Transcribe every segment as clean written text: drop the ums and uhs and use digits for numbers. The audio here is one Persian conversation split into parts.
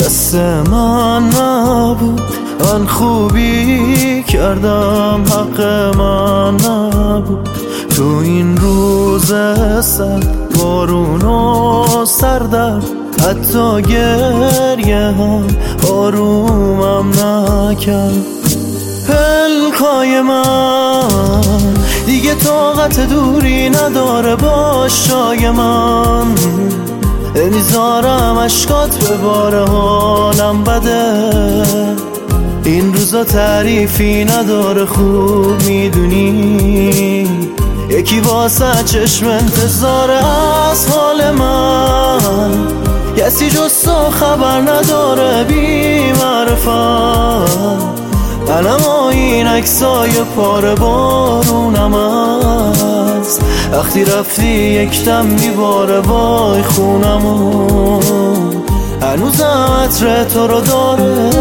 دست من نبود، من خوبی کردم، حق من نبود. تو این روز سرد، بارون و سردم، حتی گریه هم آرومم نکرد. پلکای من دیگه طاقت دوری نداره باش جای من. نمیذارم اشکات به باره، حالم بده. این روزا تعریفی نداره، خوب میدونی. یکی واسه چشم انتظار از حال من، کسی جز تو خبر نداره بی معرفت. منم این عکسای پاره بارونم است، وقتی رفتی یکدم میباره وای خونمون. هنوزم عطر تو رو داره.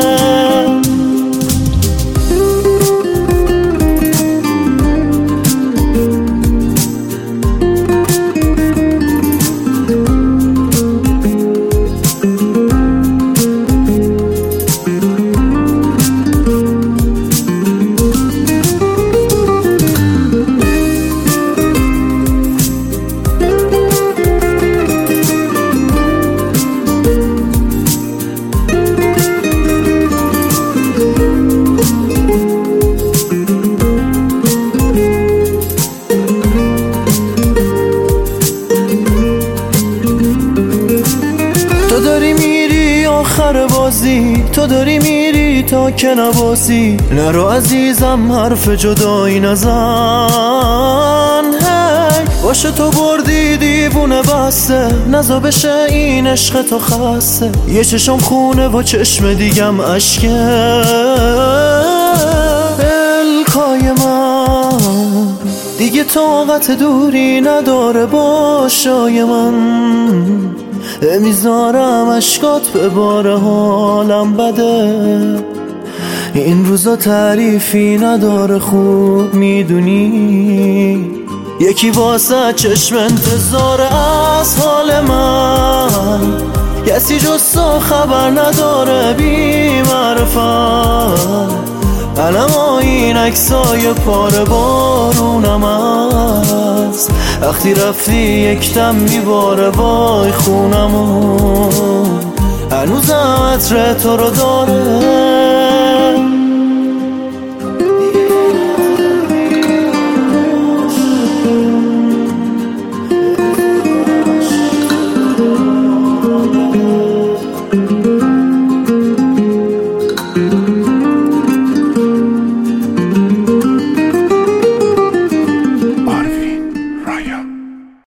تو داری میری آخر بازی، تو داری میری تا که نبازی. نرو عزیزم حرف جدایی نزن. هی باشه تو بردی دیوونه بسته، نزا بشه این عشق تو خسته. یه چشم خونه و چشم دیگم اشکه. پلکای من دیگه طاقت دوری نداره باش جای من. نمیذارم اشکات به باره، حالم بده. این روزا تعریفی نداره، خوب میدونی. یکی واسه چشم انتظار از حال من، کسی جز تو خبر نداره بی معرفت. منم این عکسای پاره بارونم است، وقتی رفتی یکدم میباره وای خونمون. هنوزم عطر تو رو داره.